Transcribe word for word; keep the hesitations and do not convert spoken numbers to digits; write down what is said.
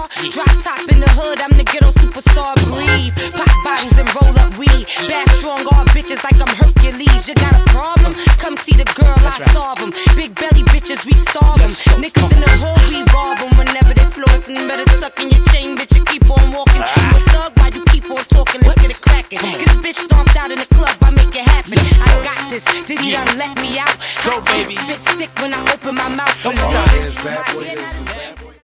Drop top in the hood, I'm the ghetto superstar. Breathe, pop bottles and roll up weed. Bad strong all bitches like I'm Hercules. You got a problem? Come see the girl, I solve them. Big belly bitches, we starve them. Niggas in the hood, we rob them. Whenever they flossing, better tuck in your chain, bitch, you keep on walking. You a thug while you keep on talking, let's get it cracking. Get a bitch stomped out in the club, I make it happen. I got this, did he done let me out? Go baby. Spit sick when I open my mouth. Don't stop.